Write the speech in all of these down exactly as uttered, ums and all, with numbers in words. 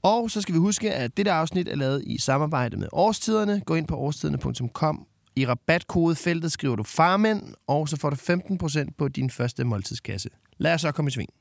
Og så skal vi huske, at dette afsnit er lavet i samarbejde med Årstiderne. Gå ind på årstiderne punktum com. I rabatkodefeltet skriver du farmænd, og så får du femten procent på din første måltidskasse. Lad os så komme i sving.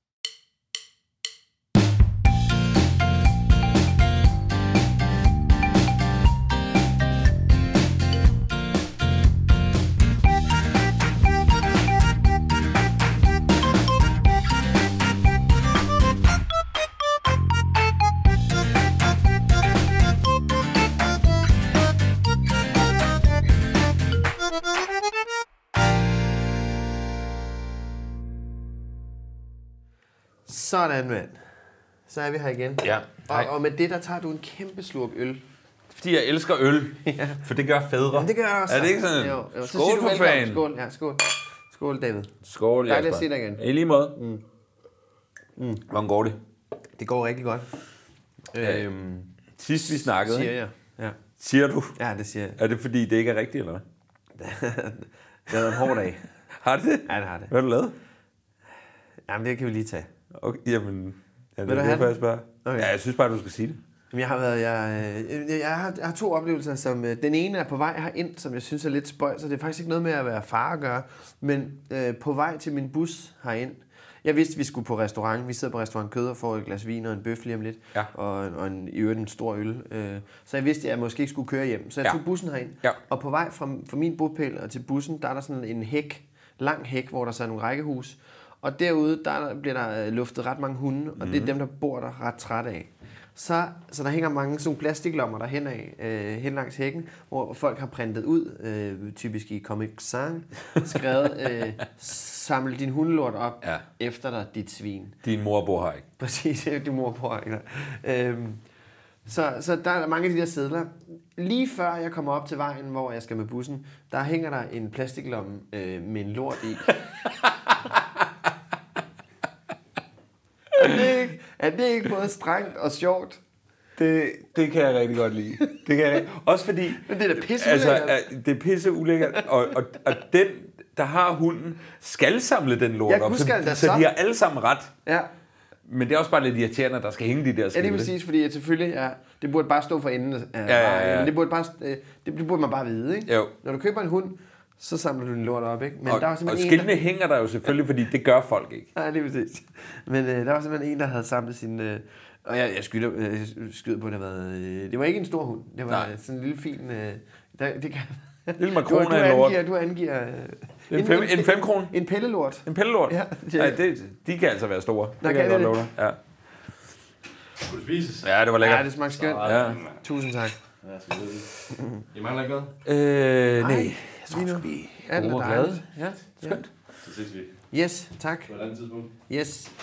Sådan, mand. Så er vi her igen. Ja. Og, og med det, der tager du en kæmpe slurk øl. Fordi jeg elsker øl. Ja. For det gør fædre. Ja, det gør jeg også. Er det ikke sådan? Jo, jo. Skål for fan. Skål, ja, skål. Skål, David. Skål, Jasper. Dejligt at se dig igen. I lige måde. Mm. Mm. Hvordan går det? Det går rigtig godt. Ja. Øhm, Sidst vi snakkede, siger jeg. Ja. Siger du? Ja, det siger jeg. Er det fordi, det ikke er rigtigt, eller hvad? Det har været en hård dag. Har det det? Ja, det har det. Hvad har du lavet? Jamen, det kan vi lige tage. Okay, jamen... Ja, det Vil du er have derfor, jeg spørger. Okay. Ja, jeg synes bare, du skal sige det. Jamen, jeg har været... Jeg, jeg, jeg, har, jeg har to oplevelser, som... Den ene er på vej herind, som jeg synes er lidt spøjt, så det er faktisk ikke noget med at være far at gøre. Men øh, på vej til min bus herind... Jeg vidste, vi skulle på restaurant. Vi sidder på restaurant Kød og får et glas vin og en bøf lige om lidt. Ja. Og, og en, i øvrigt en stor øl. Øh, så jeg vidste, at jeg måske ikke skulle køre hjem. Så jeg Ja. tog bussen herind. Ja. Og på vej fra, fra min bopæl og til bussen, der er der sådan en hæk, lang hæk, hvor der så er nogle rækkehus. Og derude, der bliver der luftet ret mange hunde, og mm. det er dem, der bor der ret træt af. Så, så der hænger mange sådan plastiklommer der hen, af, øh, hen langs hækken, hvor folk har printet ud, øh, typisk i Comic Sans, skrevet, øh, samle din hundelort op Ja. efter dig, dit svin. Din mor bor her ikke. Præcis, det er din mor bor ikke. Øhm, så, så der er mange af de der sedler. Lige før jeg kommer op til vejen, hvor jeg skal med bussen, der hænger der en plastiklomme øh, med en lort i. Er det ikke, er det ikke både strengt og sjovt? Det, det kan jeg rigtig godt lide. Det kan jeg, også fordi... Men det er da pisse altså, ulækkert. det er pisse ulækkert, og, og, og den, der har hunden, skal samle den lort Ja, op, gud så, skal da så så. de har alle sammen ret. Ja, Men det er også bare lidt irriterende, at der skal hænge de der ja skilte. det er præcis, fordi at selvfølgelig, ja, det burde bare stå for enden. Af, Ja, ja, ja. Det, burde bare, øh, det, det burde man bare vide, ikke? Jo. Når du køber en hund, så samler du din lort op, ikke? Men Og, der var og simpelthen skiltene en, der... hænger der jo selvfølgelig, fordi det gør folk ikke. Nej, det er præcis. Men øh, der var simpelthen en, der havde samlet sin... Øh, og jeg, jeg skyder, øh, skyder på, at det har været... Øh, det var ikke en stor hund. Det var Nej. sådan en lille fin... Øh, der, det kan, Lille du, makrone du, af en lort. angiver, du angiver... Øh, En, fem, en femkrone. En pellelort. En pellelort. Ja, Ja, ja. ja. Det, de kan altså være store. Nå, Det kan jeg det godt love det? dig. Ja. Kunne det spises? Ja, det var lækkert. Ja, det smagte skønt. Ja. Tusind tak. Ja, skal det. I mangler ikke noget? Øh, nej. Ej, Jeg tror, lige nu. vi Alt er er gode og dejligt. glade. Ja, skønt. Så ses vi Yes, tak. på et andet tidspunkt. Yes.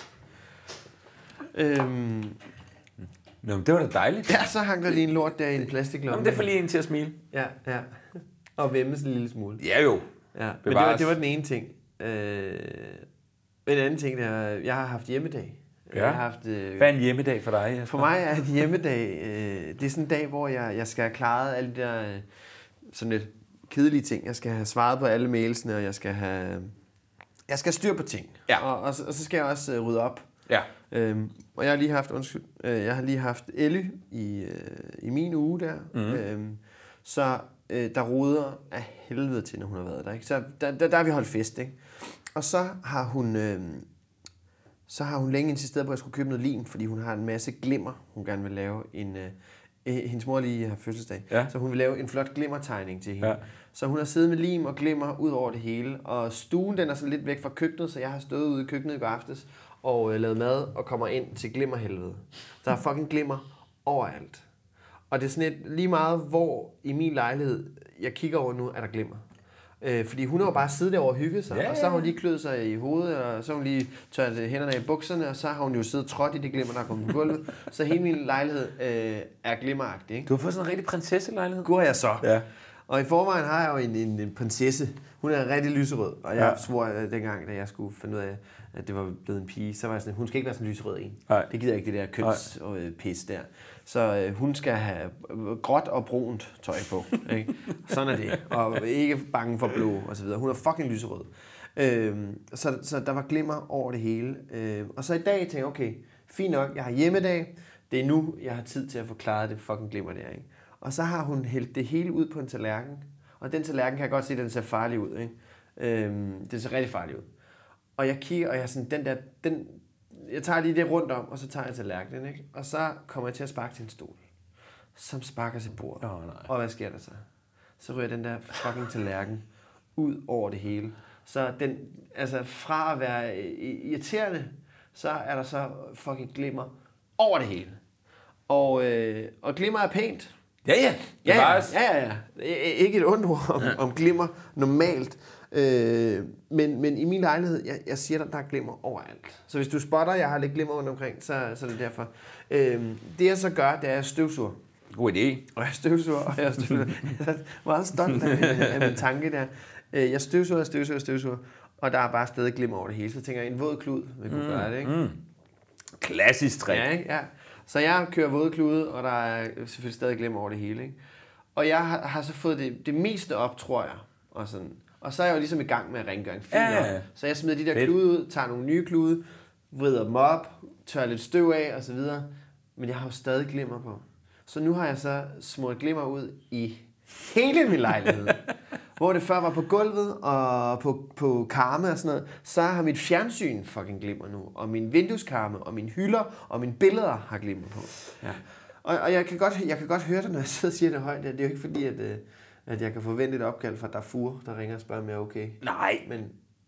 Øhm, Nå, men det var da dejligt. ja, så hang der lige en lort der i en plastiklomme. Jamen, det får lige en til at smile. Ja, ja. Og vemmes en lille smule. Ja jo. Ja, men det var, Bevares. det var den ene ting. Øh, en anden ting, det er, jeg har haft hjemmedag. Ja. Jeg har haft, øh, Hvad er en hjemmedag for dig? Jesper? for mig er en hjemmedag, øh, det er sådan en dag, hvor jeg, jeg skal have klaret alle de der øh, sådan lidt kedelige ting. Jeg skal have svaret på alle mailsene, og jeg skal have, jeg skal have styr på ting. Ja. Og, og, så, og så skal jeg også øh, rydde op. Ja. Øhm, og jeg har lige haft, undskyld, øh, jeg har lige haft Elly i, øh, i min uge der. Mhm. Øhm, så øh, der roder af helvede til, når hun har været der. Ikke? Så der, der, der har vi holdt fest, ikke? Og så har hun, øh, så har hun længe insisteret på, at jeg skulle købe noget lim, fordi hun har en masse glimmer, hun gerne vil lave en... Øh, øh, hendes mor lige har fødselsdag, Ja. så hun vil lave en flot glimmertegning til hende. Ja. Så hun har siddet med lim og glimmer ud over det hele, og stuen den er sådan lidt væk fra køkkenet, så jeg har stået ude i køkkenet i går aftes og øh, lavet mad og kommer ind til glimmerhelvede. Der er fucking glimmer overalt. Og det er sådan et, lige meget hvor i min lejlighed, jeg kigger over nu, er der glimmer. Øh, fordi hun har jo bare siddet derovre og hygget sig, Ja, og så har hun lige kløet sig i hovedet, og så har hun lige tørret hænderne af i bukserne, og så har hun jo siddet trådt i det glimmer, der er kommet på gulvet. Så hele min lejlighed øh, er glimmeragtig, ikke? Du har fået sådan en rigtig prinsesselejlighed. Gud jeg så. Ja. Og i forvejen har jeg jo en, en, en prinsesse. Hun er rigtig lyserød. Og jeg Ja. ja. svor at dengang, da jeg skulle finde ud af, at det var blevet en pige, så var jeg sådan, hun skal ikke være sådan en lyserød en. Nej. Det gider jeg ikke, det der køns og øh, pis der. Så øh, hun skal have gråt og brunt tøj på. Ikke? Sådan er det. Og ikke bange for blå og så videre. Hun er fucking lyserød. Øhm, så, så der var glimmer over det hele. Øhm, og så i dag tænkte jeg, okay, fint nok, jeg har hjemmedag. det er nu, jeg har tid til at forklare det fucking glimmer der, ikke? Og så har hun hældt det hele ud på en tallerken. Og den tallerken kan jeg godt se, at den ser farlig ud, ikke? Øhm, den ser rigtig farlig ud. Og jeg kigger, og jeg er sådan, den der, den, jeg tager lige det rundt om, og så tager jeg tallerkenen, ikke? Og så kommer jeg til at sparke til en stol, som sparker til bordet. Oh, nej. Og hvad sker der så? Så ryger den der fucking tallerken ud over det hele. Så den, altså fra at være irriterende, så er der så fucking glimmer over det hele. Og, øh, og glimmer er pænt. Ja, ja. Ja, ja, ja, ja. Ikke et ondt ord om, ja. om glimmer normalt. Øh, men, men i min lejlighed, jeg, jeg siger dig, der er glimmer overalt. Så hvis du spotter, jeg har lidt glimmer rundt omkring, så, så er det derfor. Øh, det jeg så gør, det er, at jeg støvsuger. God idé. Og jeg støvsuger, og jeg støvsuger. Jeg er meget stolt af, af min tanke der. Jeg støvsuger, støvsuger, støvsuger, og der er bare stadig glimmer over det hele. Så tænker jeg, en våd klud vil kunne mm, gøre det, ikke? Mm. Klassisk trick. Ja, ikke? Ja. Så jeg kører våde klude, og der er selvfølgelig stadig glimmer over det hele, ikke? Og jeg har, har så fået det, det meste op, tror jeg. Og, sådan. Og så er jeg jo ligesom i gang med at rengøre ja, ja. Så jeg smider de der Fedt. klude ud, tager nogle nye klude, vrider dem op, tørrer lidt støv af og så videre. Men jeg har jo stadig glimmer på. Så nu har jeg så smurt glimmer ud i hele min lejlighed. Hvor det før var på gulvet og på, på karme og sådan noget, så har mit fjernsyn fucking glimmer nu. Og min vindueskarme og mine hylder og mine billeder har glimmer på. Ja. Og, og jeg, kan godt, jeg kan godt høre det, når jeg sidder og siger det højt. Det er jo ikke fordi, at, at jeg kan forvente et opkald fra Darfur, der ringer og spørger, om jeg er okay. Nej, men,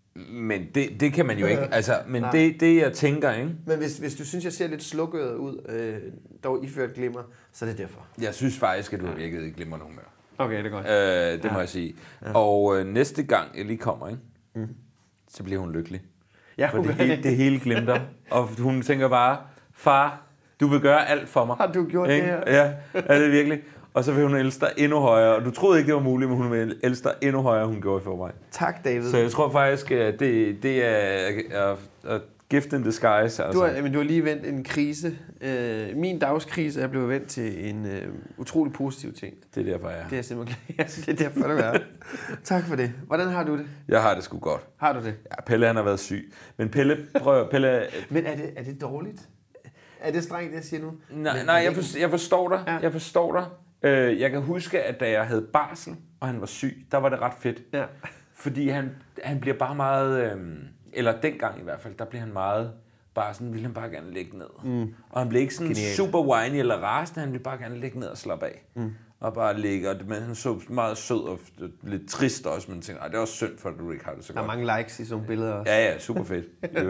men det, det kan man jo ikke. Altså, men det, det, jeg tænker, ikke? Men hvis, hvis du synes, jeg ser lidt slukket ud, øh, dog iført glimmer, så er det derfor. Jeg synes faktisk, at du har virket i glimmer nogle gange. Okay, det er godt. Øh, det ja. må jeg sige. Ja. Og øh, næste gang jeg lige kommer, ikke? Mm. Så bliver hun lykkelig. Ja, for det hele, det hele glimter. Og hun tænker bare, far, du vil gøre alt for mig. Har du gjort ikke? det her? Ja, er det virkelig? Og så vil hun elske dig endnu højere. Og du troede ikke, det var muligt, men hun vil elske dig endnu højere, hun gjorde for mig. Tak, David. Så jeg tror faktisk, at det, det er, er, er gift in disguise. Altså. Du, har, men du har lige vendt en krise. Øh, min dagskrise er blevet vendt til en øh, utrolig positiv ting. Det er derfor, jeg er. Det er simpelthen det er derfor, det er. Tak for det. Hvordan har du det? Jeg har det sgu godt. Har du det? Ja, Pelle han har været syg. Men Pelle, prøv Pelle... men er det, er det dårligt? Er det strengt, det jeg siger nu? Nej, men, nej jeg, for, jeg forstår dig. Ja. Jeg forstår dig. Øh, jeg kan huske, at da jeg havde barsel, og han var syg, der var det ret fedt. Ja. Fordi han, han bliver bare meget... Øh, eller dengang i hvert fald, der blev han meget... Bare sådan, ville han bare gerne ligge ned. Mm. Og han blev ikke sådan Genial. super whiny eller rasende, han ville bare gerne ligge ned og slappe af. Mm. Og bare ligge, og det, men han så meget sød og lidt trist også, men tænkte, det er også synd for, at du ikke har det så godt. Der er godt. mange likes i sådan nogle billeder også. Ja, ja, super fedt.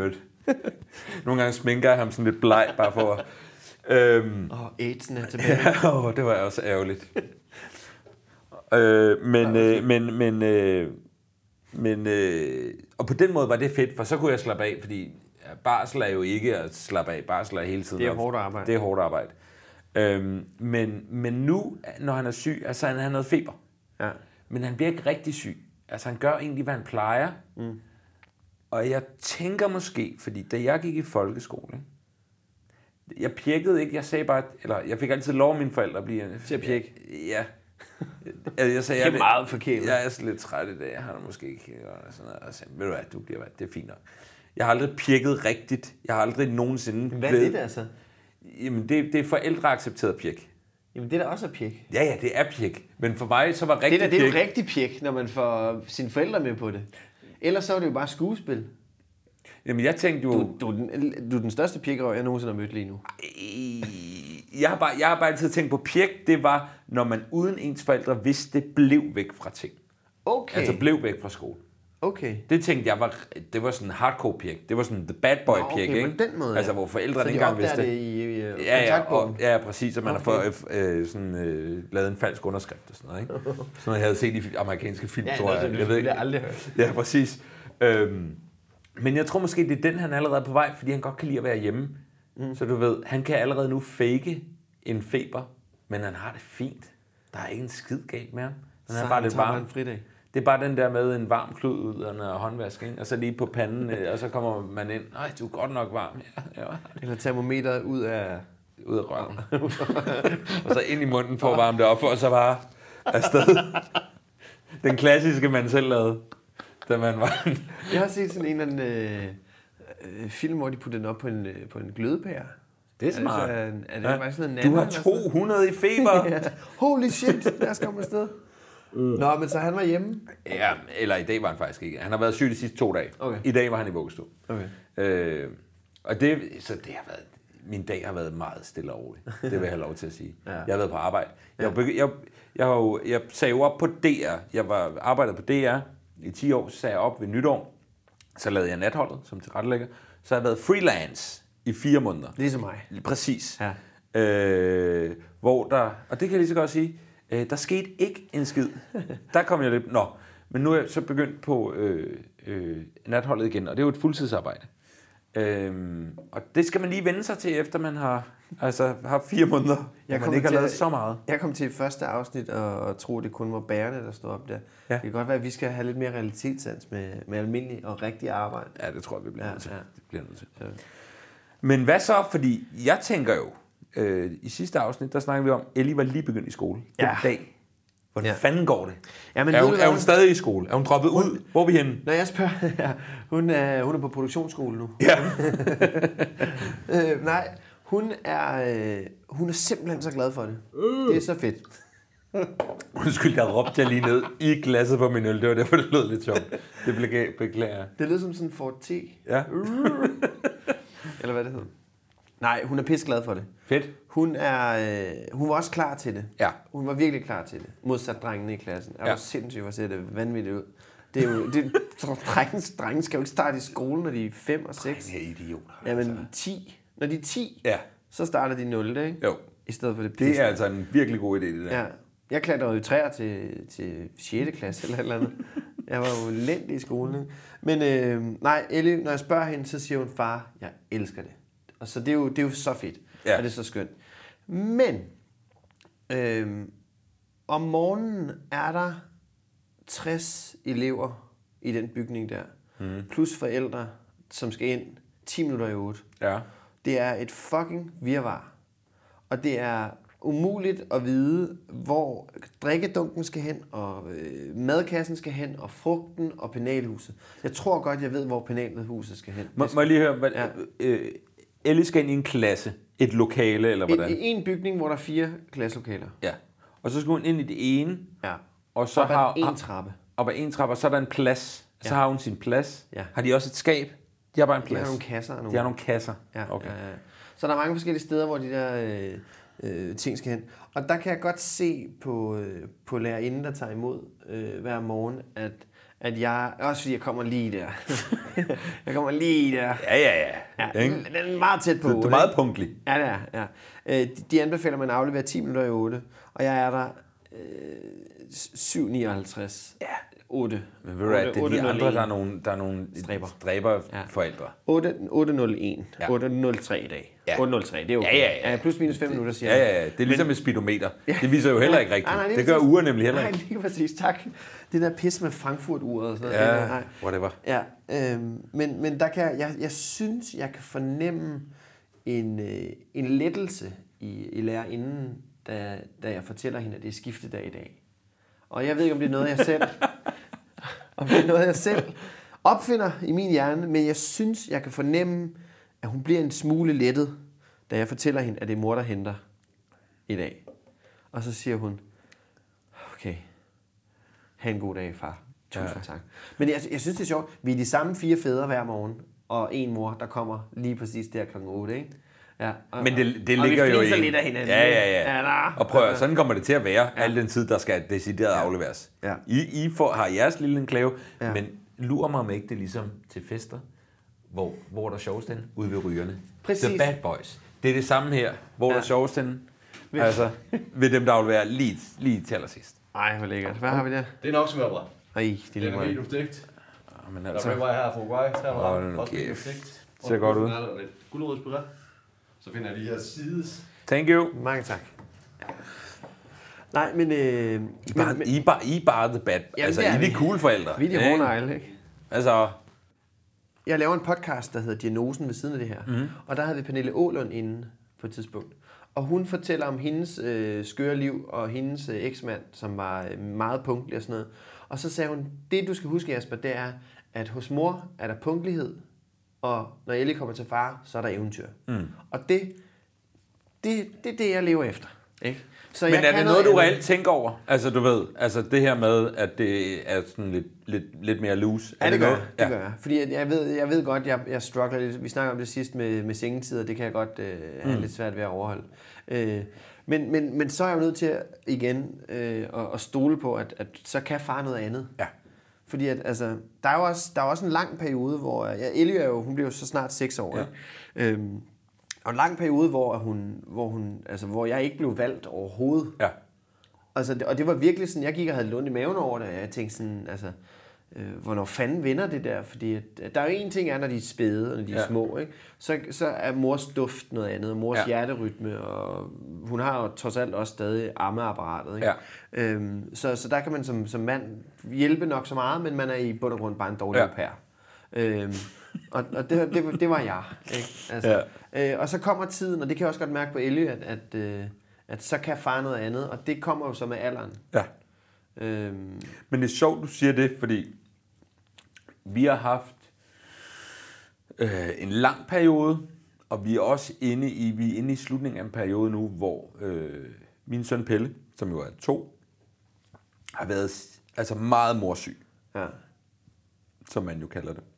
Nogle gange sminker jeg ham sådan lidt bleg, bare for... Øhm, Åh, oh, AIDS'en er tilbage. Ja, oh, det var også ærgerligt. øh, men, øh, men, men, øh, men, øh, og på den måde var det fedt, for så kunne jeg slappe af, fordi barsel er jo ikke at slappe af. Barsel er hele tiden. Det er hårdt arbejde. Det er hårdt arbejde. Øhm, men, men nu, når han er syg, altså han har noget feber. Ja. Men han bliver ikke rigtig syg. Altså han gør egentlig, hvad han plejer. Mm. Og jeg tænker måske, fordi da jeg gik i folkeskole, jeg pjekkede ikke, jeg sagde bare, eller jeg fik altid lov af mine forældre at blive... Til at pjekke? Ja. Jeg, jeg sagde, det er meget forkert. Jeg er så lidt træt i dag, jeg har det måske ikke. Og sådan noget. Og så, ved du hvad, du bliver hvad, det er fint nok. Jeg har aldrig pjekket rigtigt. Jeg har aldrig nogensinde... Hvad er det altså? Jamen, det, det er forældreaccepteret pjek. Jamen, det er da også er pjek. Ja, ja, det er pjek. Men for mig, så var rigtig det der, pjek... Det er jo rigtig pjek, når man får sine forældre med på det. Ellers så er det jo bare skuespil. Jamen, jeg tænkte jo... Du, du, er, den, du er den største pjekrøv, jeg nogensinde har mødt lige nu. Jeg har, bare, jeg har bare altid tænkt på, pjek, det var, når man uden ens forældre vidste, det blev væk fra ting. Okay. Altså blev væk fra skole. Okay. Det tænkte jeg var, det var sådan hardcore pjek. Det var sådan the bad boy pjek, okay, ikke? den måde, altså hvor forældrene ikke engang vidste det. I, i, i ja, ja, og, ja, præcis, og man okay. har fået øh, sådan øh, lavet en falsk underskrift og sådan noget, ikke? Sådan noget, jeg havde set i amerikanske film, ja, tror jeg. Det, jeg ved ikke. Det har aldrig hørt. Ja, præcis. Øhm, men jeg tror måske, det er den, han er allerede på vej, fordi han godt kan lide at være hjemme. Mm. Så du ved, han kan allerede nu fake en feber, men han har det fint. Der er ikke en skid galt med ham. Han så er bare lidt varm. en fridag. Det er bare den der med en varm klud ud af en håndvask, ikke? Og så lige på panden, og så kommer man ind. Nej, du er godt nok varm. Ja, ja. Eller termometeret ud af... Ud af røven. Og så ind i munden for at varme det op, og så bare afsted. Den klassiske, man selv lavede, da man var... Jeg har set sådan en eller anden øh, film, hvor de puttede den op på en, på en glødepære. Det er smart. Er det, er det ja. faktisk sådan en Du har to hundrede i feber. ja. Holy shit, lad os komme afsted. Mm. Nå, men så han var hjemme? Ja, eller i dag var han faktisk ikke. Han har været syg de sidste to dage. Okay. I dag var han i vuggestue. Okay. Øh, og det, så det har været, min dag har været meget stille og rolig. Det vil jeg have lov til at sige. Ja. Jeg har været på arbejde. Jeg, jeg, jeg, jeg, har jo, jeg sagde jo op på D R. Jeg var arbejdet på D R i ti år, så sagde jeg op ved nytår. Så lavede jeg natholdet som tilrettelægger. Så har jeg været freelance i fire måneder. Ligesom mig. Præcis. Ja. Øh, hvor der, og det kan jeg lige så godt sige, øh, der skete ikke en skid. Der kom jeg lidt, nå, men nu er jeg så begyndt på øh, øh, natholdet igen, og det er jo et fuldtidsarbejde. Øh, og det skal man lige vende sig til, efter man har, altså, har fire måneder, jeg hvor man ikke har lavet så meget. Jeg kom til første afsnit og, og tro, det kun var bærerne, der stod op der. Ja. Det kan godt være, at vi skal have lidt mere realitetssans med, med almindelig og rigtig arbejde. Ja, det tror jeg, vi bliver ja, nødt til. Ja. Det bliver nødt til. Ja. Men hvad så? Fordi jeg tænker jo, øh, i sidste afsnit, der snakkede vi om, Ellie var lige begyndt i skole. Den ja. dag. Hvordan ja. fanden går det? Ja, men er, hun, er hun stadig i skole? Er hun droppet hun, ud? Hvor er vi henne? Når jeg spørger, ja, hun, er, hun er på produktionsskole nu. Ja. øh, nej, hun er, øh, hun er simpelthen så glad for det. Uh. Det er så fedt. Undskyld, jeg råbte jeg lige ned i glasset på min øl. Det var derfor, det lød lidt sjovt. Det beklager jeg. Det lød som sådan en Ford T. Ja. Eller hvad det hedder. Nej, hun er pisseglad for det. Fedt. Hun, er, øh, hun var også klar til det. Ja. Hun var virkelig klar til det. Modsat drengene i klassen. Jeg var ja. sindssygt, hvor ser det vanvittigt ud. Det er jo, det, drenge, drenge skal jo ikke starte i skole, når de er fem og seks. Drenge er idioter. Jamen altså. ti. Når de er ti, ja. så starter de nul, ikke? Jo. I stedet for det pisse. Det er altså en virkelig god idé, det der. Ja. Jeg klatrede jo træer til, til sjette klasse eller et eller andet. Jeg var jo elendig i skolen. Ikke? Men øh, nej, Ellie, når jeg spørger hende, så siger hun, far, jeg elsker det. Og så det er jo, det er jo så fedt, ja. Og det er så skønt. Men øh, om morgenen er der tres elever i den bygning der, mm. plus forældre, som skal ind ti minutter i otte. Ja. Det er et fucking virvar. Og det er umuligt at vide, hvor drikkedunken skal hen, og øh, madkassen skal hen, og frugten og penalhuset. Jeg tror godt, jeg ved, hvor penalhuset skal hen. Må, må jeg lige høre, hvad, ja. øh, Ellie skal ind i en klasse, et lokale, eller hvordan? I en bygning, hvor der er fire klasselokaler. Ja. Og så skal hun ind i det ene, ja. og så op har en trappe. Op ad en trappe, og så er der en plads. Ja. Så har hun sin plads. Ja. Har de også et skab? De har bare en plads. De har nogle kasser. Nogle. De har nogle kasser. Ja, okay. ja, ja. Så der er mange forskellige steder, hvor de der øh, øh, ting skal hen. Og der kan jeg godt se på, øh, på lærerinden, der tager imod øh, hver morgen, at, at jeg, også fordi jeg kommer lige der. jeg kommer lige der. Ja, ja, ja. ja den, den er meget tæt på. Du, du er meget punktlig. Ja, det er. Ja. Øh, de, de anbefaler, at man afleverer ti minutter i otte, og jeg er der øh, syv nioghalvtreds. Ja. otte. Men ved du hvad, det er de andre, der er nogle, der er nogle stræber, stræber ja. forældre. otte nul en. Ja. otte nul tre i dag. Ja. otte nul tre, det er okay. Ja, ja, ja. ja plus minus fem minutter, siger ja, ja, ja. Det er ligesom men, et speedometer. Ja. Det viser jo heller ikke rigtigt. Nej, nej, det gør præcis. uger nemlig heller ikke. Nej, lige præcis, tak. Det der pis med Frankfurt-uret og sådan noget. Ja, nej. whatever. Ja, øhm, men, men der kan jeg, jeg, jeg synes, jeg kan fornemme en, øh, en lettelse i, i lærerinden, da, da jeg fortæller hende, at det er skiftedag i dag. Og jeg ved ikke, om det er noget, jeg selv... om det er noget, jeg selv opfinder i min hjerne, men jeg synes, jeg kan fornemme, at hun bliver en smule lettet, da jeg fortæller hende, at det er mor, der henter i dag. Og så siger hun, okay, have en god dag, far. Tusind ja. tak. Men jeg, jeg synes, det er sjovt. Vi er de samme fire fædre hver morgen, og en mor, der kommer lige præcis der klokken otte, ikke? Ja, og, men det, det og ligger jo i lidt af hinanden. Ja, ja, ja. ja og prøv, sådan kommer det til at være, ja. al den tid, der skal decideret ja. afleveres. Ja. I, I får, har jeres lille enklave, ja. men lurer mig om ikke det ligesom til fester, hvor, hvor der er sjovest henne? Ude ved rygerne. Præcis. The Bad Boys. Det er det samme her, hvor ja. der er sjovest henne. Altså, ved dem, der afleverer lige, lige til allersidst. Ej, hvor lækkert. Hvad har vi der? Det er nok smørbrød. Ej, det er lige meget. Det er stegt. Men altså... Der er vej her fra Uruguay. Her var der også lidt stegt. Ser godt ud. Gulerodspuré. Så finder jeg de her sides. Thank you. Mange tak. Nej, men... Øh, I, bare, men, I, bare, I bare the bad. Jamen, altså, I er de cool forældre. Vi er de hårnegle, ikke? Altså... Jeg laver en podcast, der hedder Diagnosen ved siden af det her. Mm-hmm. Og der havde vi Pernille Ålund inde på et tidspunkt. Og hun fortæller om hendes øh, skøre liv og hendes øh, eksmand, som var øh, meget punktlig og sådan noget. Og så sagde hun, det du skal huske, Jasper, det er, at hos mor er der punktlighed, og når Ellie kommer til far, så er der eventyr. Mm. Og det det, det er det, jeg lever efter. Ikke? Så Men jeg er kan det noget, du andet. reelt tænker over? Altså, du ved, altså det her med, at det er sådan lidt, lidt, lidt mere loose. Ja, er det, det gør noget? jeg. Det gør jeg. Fordi jeg, jeg, ved, jeg ved godt, jeg, jeg struggler lidt. Vi snakker om det sidst med, med sengetider, det kan jeg godt øh, have mm. lidt svært ved at overholde. Øh, men, men, men så er jeg jo nødt til at, igen øh, at, at stole på, at, at så kan far noget andet. Ja. Fordi at, altså, der er jo også, der er også en lang periode, hvor... Ja, Ellie er jo, hun bliver jo så snart seks år. Ja. Øhm, og en lang periode, hvor, hun, hvor, hun, altså, hvor jeg ikke blev valgt overhovedet. Ja. Altså, og det var virkelig sådan, jeg gik og havde lundt i maven over det, og jeg tænkte sådan, altså, øh, hvornår fanden vinder det der? Fordi at, at der er jo en ting, er, når de er spæde, og når de er ja. små, ikke? Så, så er mors duft noget andet, og mors ja. hjerterytme, og hun har jo trods alt også stadig ammeapparatet, ikke? Ja. Øhm, så, så der kan man som, som mand hjælpe nok så meget, men man er i bund og grund bare en dårlig ja. au pair. Øhm, og og det, det, det var jeg, ikke? Altså, ja. øh, og så kommer tiden, og det kan jeg også godt mærke på Ellie, at, at øh, at så kan far noget andet, og det kommer jo så med alderen. Ja. Øhm. Men det er sjovt, du siger det, fordi vi har haft øh, en lang periode, og vi er også inde i, vi er inde i slutningen af en periode nu, hvor øh, min søn Pelle, som jo er to, har været altså meget morsyg. Ja. Som man jo kalder det.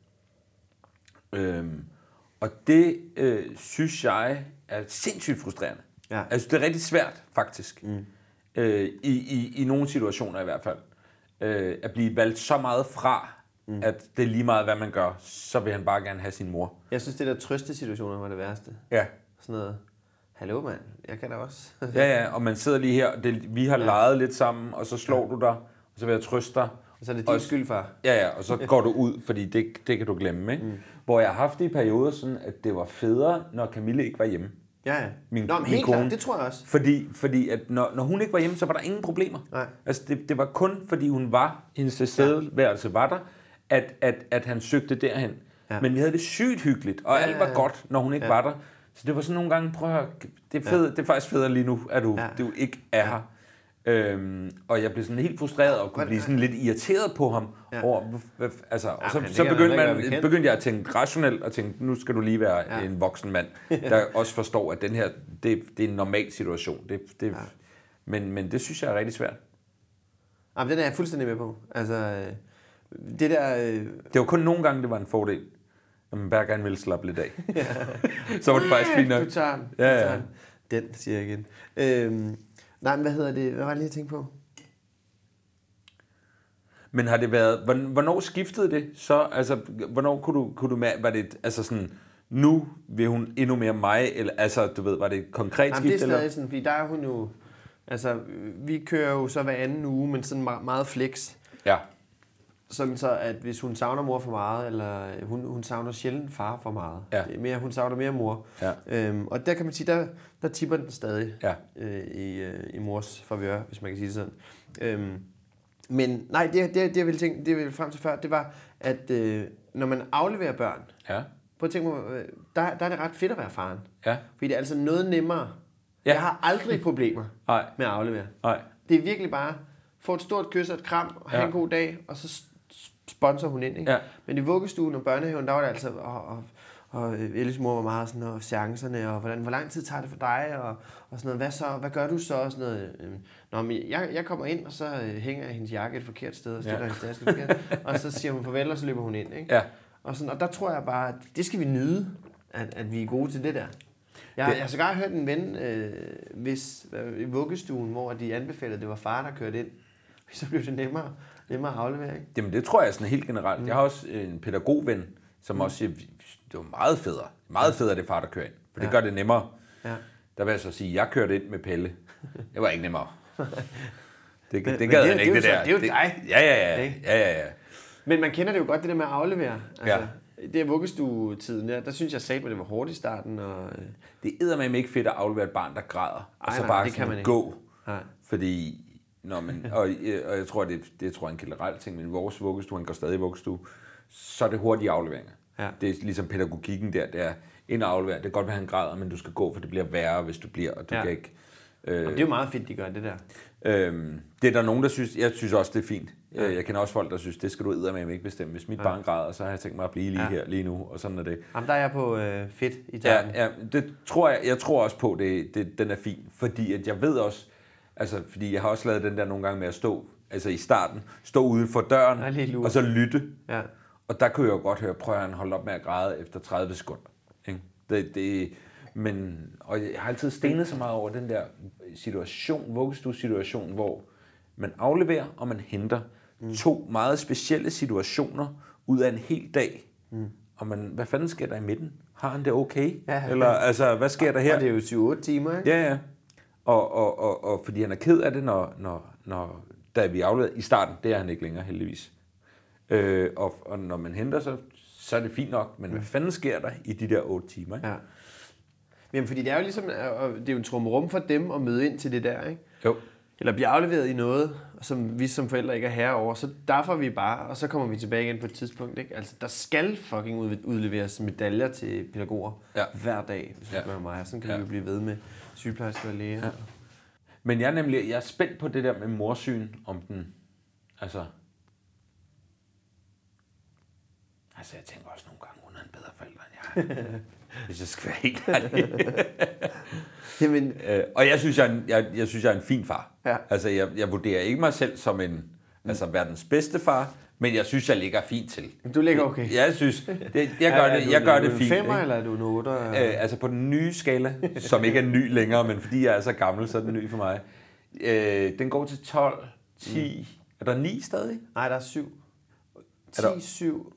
Øhm, og det øh, synes jeg er sindssygt frustrerende. Ja. Altså, det er rigtig svært, faktisk. Mm. Øh, i, i, I nogle situationer i hvert fald. Øh, at blive valgt så meget fra, mm. at det er lige meget, hvad man gør, så vil han bare gerne have sin mor. Jeg synes, det der trøstesituationer var det værste. Ja. Sådan noget, hallo mand, jeg kan da også. ja, ja, og man sidder lige her, det, vi har ja. leget lidt sammen, og så slår ja. du dig, og så vil jeg trøste dig. Og så er det din og, skyld, far. Ja, ja, og så går du ud, fordi det, det kan du glemme, ikke? Mm. Hvor jeg har haft det i perioder sådan, at det var federe, når Camille ikke var hjemme. Ja, ja. Min, Nå, men min helt kone. klart, det tror jeg også. Fordi, fordi at når, når hun ikke var hjemme, så var der ingen problemer. Nej. Altså, det, det var kun, fordi hun var, hendes tilstedeværelse var der, at, at, at han søgte derhen. Ja. Men vi havde det sygt hyggeligt, og ja, alt var godt, når hun ikke ja. var der. Så det var sådan nogle gange, prøv at høre, det er, fed, ja. det er faktisk federe lige nu, at du, ja. du ikke er her. Øhm, og jeg blev sådan helt frustreret og kunne blive sådan lidt irriteret på ham ja. over, hvad, altså, og så, ja, så begyndte, man, begyndte jeg at tænke rationelt og tænke, nu skal du lige være ja. en voksen mand, der også forstår, at den her, det, det er en normal situation. Det, det, ja. men, men det synes jeg er rigtig svært. Jamen, den er jeg fuldstændig med på. Altså, det der... Øh... Det var kun nogle gange, det var en fordel, at man bare gerne ville slappe lidt af. ja. Så var det faktisk fint nok. Du tager den. Ja, ja. Du tager den. Den, siger jeg igen. Øhm, nej, men hvad hedder det? Hvad var det lige at tænke på? Men har det været... Hvornår skiftede det så? Altså, hvornår kunne du... Kunne du med, var det altså sådan... Nu vil hun endnu mere mig? Eller, altså, du ved, var det et konkret Jamen, skift? det er stadig eller? sådan, fordi der er hun jo... Altså, vi kører jo så hver anden uge, men sådan meget flex. Ja. Sådan så, at hvis hun savner mor for meget, eller hun, hun savner sjældent far for meget. Ja. Det er mere, hun savner mere mor. Ja. Øhm, og der kan man sige, der, der tipper den stadig ja. øh, i, øh, i mors favør, hvis man kan sige det sådan. Øhm, men nej, det, det, det, jeg ville tænke, det jeg ville frem til før, det var, at øh, når man afleverer børn, ja. prøv at tænke mig, der, der er det ret fedt at være faren. Ja. Fordi det er altså noget nemmere. Ja. Jeg har aldrig problemer med at aflevere. Nej. Det er virkelig bare, få et stort kys og et kram, og have ja. en god dag, og så sponsor hun ind, ikke? Ja. Men i vuggestuen og børnehaven, der var det altså, og, og, og Ellis mor var meget sådan, og seancerne, og hvordan, hvor lang tid tager det for dig, og, og sådan noget, hvad så, hvad gør du så, og sådan noget. Nå, men jeg, jeg kommer ind, og så hænger hendes jakke et forkert sted, og stiller ja. hendes taske forkert, og så siger hun farvel, og så løber hun ind, ikke? Ja. Og, sådan, og der tror jeg bare, at det skal vi nyde, at, at vi er gode til det der. Jeg, jeg har sågar hørt en ven, øh, hvis, øh, i vuggestuen, hvor de anbefalede, at det var far, der kørte ind, så blev det nemmere, nemmere at aflevere, ikke? Jamen, det tror jeg sådan helt generelt. Mm. Jeg har også en pædagogven, som mm. også siger, det var meget federe. Meget federe, det far, der kører ind. For det ja. gør det nemmere. Ja. Der vil jeg så sige, jeg kørte ind med Pelle. Det var ikke nemmere. Det, det, det gad han ikke, det, det der. Det er jo dig. Ja, ja, ja. ja, ja, ja. Men man kender det jo godt, det der med at aflevere. Altså, ja. Det er vuggestuetiden der, der synes jeg sagde, at det var hårdt i starten. Og... Det er eddermame ikke fedt at aflevere et barn, der græder. Og Ej, så nej, bare det sådan kan man gå. Nej. Fordi, når man, og, og jeg tror, det, det tror jeg en generelt ting, men vores vuggestue, han går stadig i vuggestue, så er det hurtige afleveringer. Ja. Det er ligesom pædagogikken der, det er ind og aflevere. Det er godt, at han græder, men du skal gå, for det bliver værre, hvis du bliver, og du ja. kan ikke... Øh, det er jo meget fedt, de gør det der. Øh, det er der nogen, der synes, jeg synes også, det er fint. Ja. Jeg kender også folk, der synes, det skal du eddermame ikke bestemme. Hvis mit ja. barn græder, så har jeg tænkt mig at blive lige ja. her, lige nu, og sådan er det. Jamen, der er jeg på øh, fedt i tagen. Ja, ja, det tror jeg, jeg tror også på, det, det, den er fin, fordi at jeg ved også, altså, fordi jeg har også lavet den der nogle gange med at stå, altså i starten, stå uden for døren, og så lytte. Ja. Og der kunne jeg jo godt høre, prøv at han holde op med at græde efter tredive sekunder. Ikke? Det, det, men, og jeg har altid stenet så meget over den der situation, vuggestue-situation, hvor man afleverer, og man henter mm. to meget specielle situationer ud af en hel dag. Mm. Og man, hvad fanden sker der i midten? Har han det okay? Ja, Eller, ja. altså, hvad sker der her? Og det er jo syv otte timer, ikke? Ja, ja. Og, og, og, og fordi han er ked af det, når, når, når da vi afleverede i starten, det er han ikke længere, heldigvis. Øh, og, og når man henter, så, så er det fint nok. Men mm. hvad fanden sker der i de der otte timer, ikke? Ja. Jamen, fordi det er jo ligesom, det er jo en trummerum for dem at møde ind til det der, ikke? Jo. Eller blive afleveret i noget, som vi som forældre ikke er herre over, så derfor vi bare, og så kommer vi tilbage igen på et tidspunkt, ikke? Altså, der skal fucking udleveres medaljer til pædagoger ja. hver dag, hvis du spørger mig. Sådan kan ja. vi jo blive ved med sygeplejersker og læger. Ja. Men jeg er nemlig, jeg er spændt på det der med morsyn, om den, altså, altså jeg tænker også nogle gange, hun er en bedre forælder end jeg er. Hvis jeg skal være helt ærlig. Jamen, øh, og jeg synes, jeg er, en, jeg, jeg synes, jeg er en fin far. Ja. Altså, jeg, jeg vurderer ikke mig selv som en mm. altså, verdens bedste far, men jeg synes, jeg ligger fint til. Du ligger okay? Jeg synes, det, jeg gør det, jeg gør det fint. Er du en femmer, eller er du en otter? Øh, altså på den nye skala, som ikke er ny længere, men fordi jeg er så gammel, så er den ny for mig. Øh, den går til tolv, ti. Mm. Er der ni stadig? Nej, der er syv. ti, syv,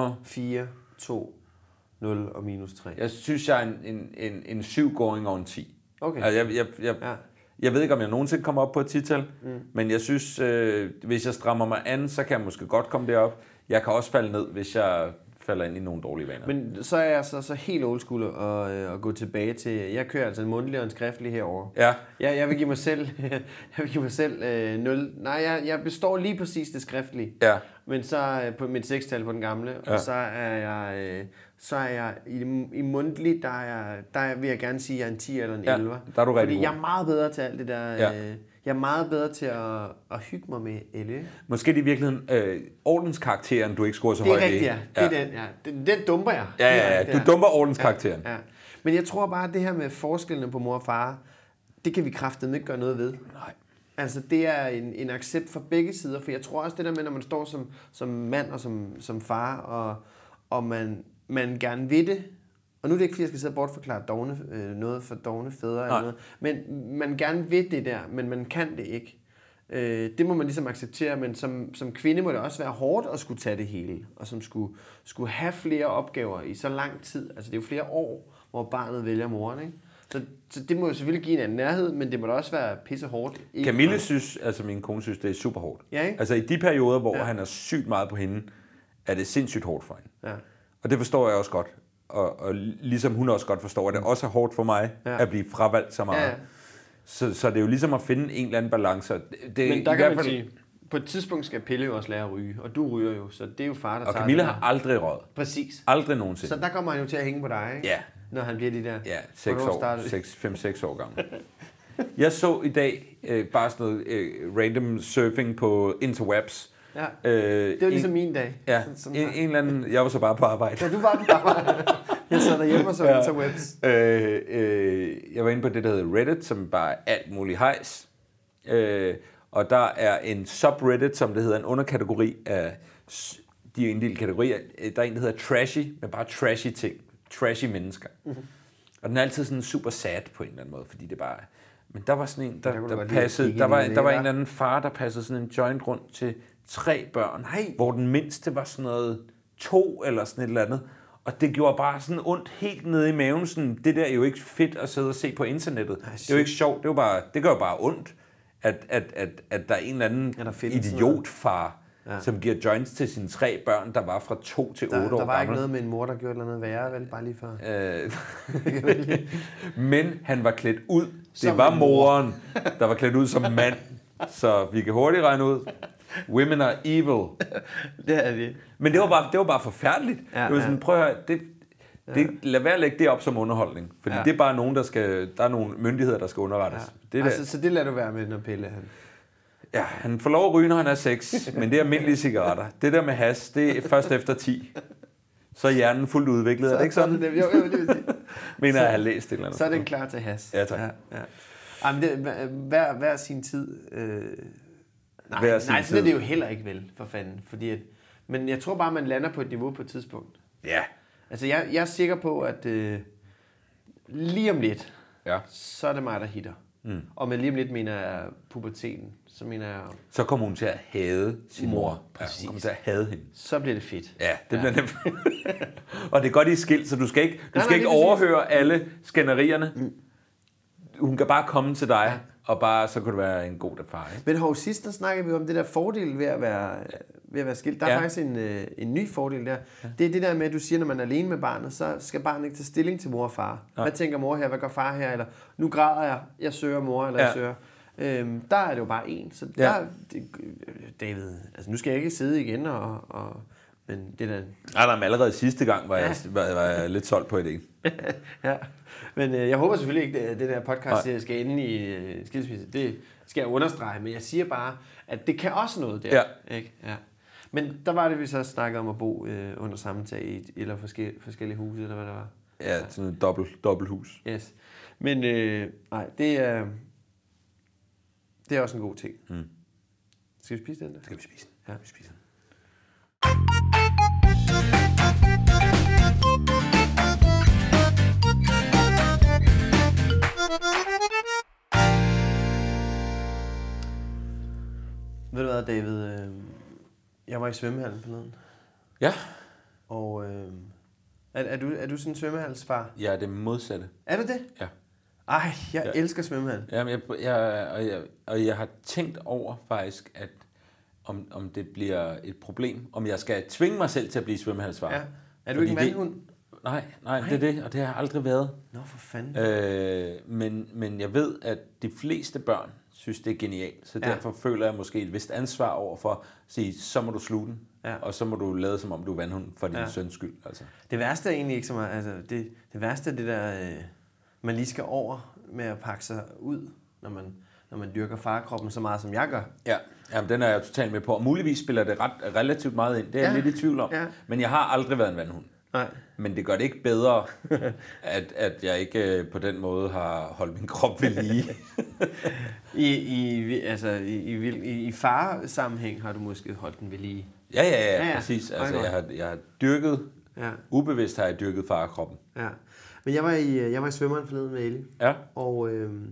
fire, to, nul og minus tre. Jeg synes, jeg er en, en, en, en syv-going og en ti. Okay. Altså, jeg, jeg, jeg, ja. jeg ved ikke, om jeg nogensinde kommer op på et ti-tal, mm. men jeg synes, øh, hvis jeg strammer mig an, så kan jeg måske godt komme derop. Jeg kan også falde ned, hvis jeg falder ind i nogle dårlige vaner. Men så er jeg så, så helt old school at, at gå tilbage til, jeg kører altså en mundtlig og en skriftlig herover. Ja. Jeg, jeg vil give mig selv, jeg vil give mig selv øh, nul. Nej, jeg, jeg består lige præcis det skriftlige. Ja. Men så på mit sekstal på den gamle, ja. og så er jeg, øh, så er jeg i, i mundtlig, der, er jeg, der vil jeg gerne sige, at jeg er en ti eller en elleve. Ja, der er du rigtig Fordi god. jeg er meget bedre til alt det der. Ja. Øh, Jeg er meget bedre til at, at hygge mig med Elle. Måske det i virkeligheden øh, ordenskarakteren, du ikke scorer så højt i. Det er rigtigt, ja. Det er ja. den, ja. Den, den dumper jeg. Ja, ja, ja. Du dumper ordenskarakteren. Ja, ja. Men jeg tror bare, at det her med forskellene på mor og far, det kan vi kraftedeme ikke gøre noget ved. Nej. Altså, det er en, en accept fra begge sider, for jeg tror også det der med, når man står som, som mand og som, som far, og, og man, man gerne vil det, og nu er det ikke, fordi jeg skal sidde og bortforklare dogne, øh, noget for dogne fædre eller noget, men man gerne vil det der, men man kan det ikke. Øh, det må man ligesom acceptere, men som, som kvinde må det også være hårdt at skulle tage det hele, og som skulle, skulle have flere opgaver i så lang tid. Altså det er jo flere år, hvor barnet vælger moren, ikke? Så, så det må jo selvfølgelig give en anden nærhed, men det må da også være pisse hårdt. Camille synes, altså min kone synes, det er super hårdt. Ja, ikke? Altså i de perioder, hvor ja. han er sygt meget på hende, er det sindssygt hårdt for hende. Ja. Og det forstår jeg også godt. Og, og ligesom hun også godt forstår, at det også er hårdt for mig ja. at blive fravalgt så meget. Ja, ja. Så, så det er jo ligesom at finde en eller anden balance. Det, det, Men der kan man sige, på et tidspunkt skal Pelle jo også lære at ryge, og du ryger jo, så det er jo far, der og tager Camilla har aldrig røget. Præcis. Aldrig nogensinde. Så der kommer han jo til at hænge på dig, ikke? Ja. Når han bliver de der... Ja, fem seks år gammel. Jeg så i dag øh, bare sådan noget øh, random surfing på interwebs. Ja, øh, det var ligesom en, min dag. Ja, sådan en, en eller anden... Jeg var så bare på arbejde. Ja, du var på arbejde. Jeg sad derhjemme og så ja. interwebs. Øh, øh, jeg var inde på det, der hedder Reddit, som bare er alt muligt hejs. Øh, og der er en subreddit, som det hedder, en underkategori af de endelige kategorier. Der er en, der hedder trashy, med bare trashy ting. Trashy mennesker. Mm-hmm. Og den er altid sådan super sad på en eller anden måde, fordi det bare... Men der var sådan en, der, der, der passede... Der var, der var en eller anden far, der passede sådan en joint rundt til tre børn, Hej. hvor den mindste var sådan noget to eller sådan et eller andet. Og det gjorde bare sådan ondt helt nede i maven. Sådan, det der er jo ikke fedt at sidde og se på internettet. Ej, det er jo ikke sjovt. Det, var bare, det gør jo bare ondt, at, at, at, at der er en eller anden ja, idiotfar, ja. som giver joints til sine tre børn, der var fra to til otte år gamle. Der var gamle. Ikke noget med en mor, der gjorde noget værre, vel? Bare lige før. Øh, men han var klædt ud. Det som var moren, der var klædt ud som mand. Så vi kan hurtigt regne ud. Women are evil. Det er det. Men det var bare, det var bare forfærdeligt. Ja, det var sådan, ja. prøv at høre, det, Ja. Det, lad være at lægge det op som underholdning. Fordi ja. det er bare nogen, der skal... Der er nogle myndigheder, der skal underrettes. Ja. Det altså, så det lader du være med, når Pelle han... Ja, han får lov at ryge, når han er seks, men det er almindelige cigaretter. Det der med has, det er først efter ti. Så er hjernen fuldt udviklet, så, er det ikke sådan? Det, jo, jo, det vil sige. Mener jeg har læst et eller andet. Så er den klar til has. Ja, tak. Ja, ja. Jamen, det, hver, hver sin tid... Øh... Nej, hver sin nej tid. sådan er det jo heller ikke vel, for fanden. Fordi at... Men jeg tror bare, man lander på et niveau på et tidspunkt. Ja. Altså, jeg, jeg er sikker på, at øh, lige om lidt, ja. så er det mig, der hitter. Mm. Og med lige om lidt mener jeg puberteten. Så mener jeg... Så kommer hun til at hade sin mor. mor. Præcis. Ja, hun kommer til at hade hende. Så bliver det fedt. Ja, det ja. bliver nemt. Og det er godt, I er skilt, så du skal ikke, du skal nej, ikke overhøre sige. alle skænderierne. Mm. Hun kan bare komme til dig, ja. og bare så kunne det være en god far. Ikke? Men hov, sidst der snakkede vi om det der fordel ved at være, ved at være skilt. Der er ja. faktisk en, en ny fordel der. Ja. Det er det der med, at du siger, når man er alene med barnet, så skal barnet ikke tage stilling til mor og far. Nej. Hvad tænker mor her? Hvad gør far her? Eller nu græder jeg, jeg søger mor, eller ja. jeg søger. Øhm, der er det jo bare en. Så der, ja. det, David, altså nu skal jeg ikke sidde igen og... og men det der... Nej, der, allerede sidste gang var, ja. jeg, var, var jeg lidt solgt på ideen. ja, men øh, jeg håber selvfølgelig ikke, at det der podcast Nej. skal ende i øh, skilsmisse. Det skal jeg understrege, men jeg siger bare, at det kan også noget der. Ja. Ikke? Ja. Men der var det, vi så snakkede om at bo øh, under samme tag i et, eller forskellige, forskellige huse, eller hvad der var. Ja, sådan et dobbelt, dobbelt hus. Yes. Men øh, nej, det er, det er også en god ting. Mm. Skal vi spise den der? Skal vi spise den? Ja, vi spiser den. Ved du hvad, David? Jeg var i svømmehallen forleden. Ja. Og øh, er, er, du, er du sådan en svømmehalsfar? Ja, det modsatte. Er du det? Ja. Ej, jeg ja. elsker svømmehal. Jamen, jeg, jeg, og, jeg, og jeg har tænkt over faktisk, at om, om det bliver et problem, om jeg skal tvinge mig selv til at blive svømmehalsfar. Ja. Er du ikke en vandhund? Nej, nej, nej, det er det, og det har jeg aldrig været. Nå, for fanden. Øh, men, men jeg ved, at de fleste børn synes, det er genialt, så ja. derfor føler jeg måske et vist ansvar over for at sige, så må du sluge den, ja. og så må du lade som om du er vandhund for din ja. søns skyld. Altså. Det værste er egentlig ikke så meget, altså det, det værste er det der, øh, man lige skal over med at pakke sig ud, når man, når man dyrker farkroppen så meget, som jeg gør. Ja, jamen, den er jeg totalt med på, og muligvis spiller det ret, relativt meget ind, det er ja. jeg lidt i tvivl om, ja. men jeg har aldrig været en vandhund. Nej. Men det gør det ikke bedre, at, at jeg ikke på den måde har holdt min krop ved lige. I, i, altså, i, i, i farsammenhæng har du måske holdt den ved lige. Ja, ja, ja, ja, ja. præcis. Altså, jeg, har, jeg har dyrket, ja. ubevidst har jeg dyrket farkroppen. Ja. Men jeg var i, jeg var i svømmeren forleden med Ellie. Ja. Og, øhm,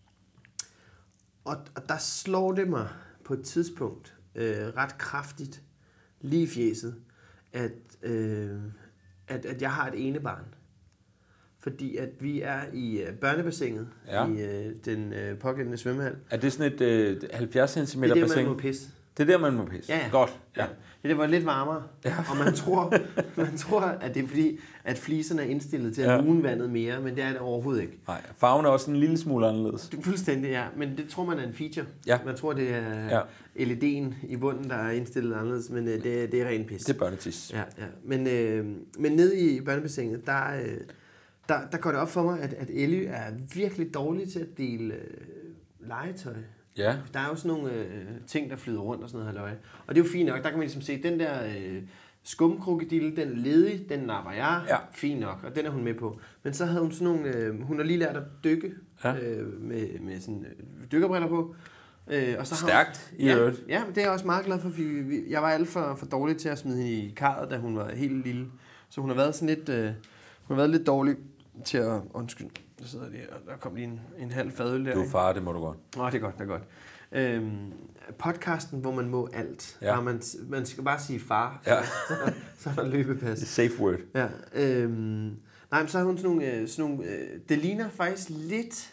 og, og der slår det mig på et tidspunkt øh, ret kraftigt, lige i fjeset, at... Øh, At, at jeg har et enebarn. Fordi at vi er i uh, børnebassinet ja. i uh, den uh, pågældende svømmehal. Er det sådan et uh, halvfjerds centimeter bassin? Det er der, man må pisse. Det er der, man må pisse? Ja, ja. Godt. Ja. Ja. Det, det var lidt varmere. Ja. Og man tror, man tror, at det er fordi, at fliserne er indstillet til at ja. luge vandet mere, men det er det overhovedet ikke. Nej, farven er også en lille smule anderledes. Det er fuldstændig, ja. Men det tror man er en feature. Ja. Man tror, det er ja. L E D'en i bunden, der er indstillet anderledes, men uh, det, det er ren pis. Det er børnetis. Ja, ja. Men, øh, men nede i børnebassinet, der, øh, der, der går det op for mig, at, at Ellie er virkelig dårlig til at dele øh, legetøj. Ja. Der er jo sådan nogle øh, ting, der flyder rundt og sådan noget halløj. Og det er jo fint nok. Der kan man ligesom se, den der øh, skumkrokodille, den er ledig, den napper jeg. Ja. Fint nok, og den er hun med på. Men så havde hun sådan nogle, øh, hun har lige lært at dykke ja. øh, med, med sådan øh, dykkerbriller på. Øh, og så Stærkt i øvrigt. Ja, ja, det er jeg også meget glad for, fordi jeg var alt for, for dårlig til at smide hende i karret, da hun var helt lille. Så hun har været sådan lidt, øh, hun har været lidt dårlig til at... Undskyld, der sidder der, og der kom lige en, en halv fadøl der. Du er far, det må du godt. Nå, det er godt, det er godt. Øhm, podcasten, hvor man må alt. Ja. Man, man skal bare sige far, ja. så, så er der løbepas. Safe word. Ja, øhm, nej, men så har hun sådan nogle... Sådan nogle øh, det ligner faktisk lidt...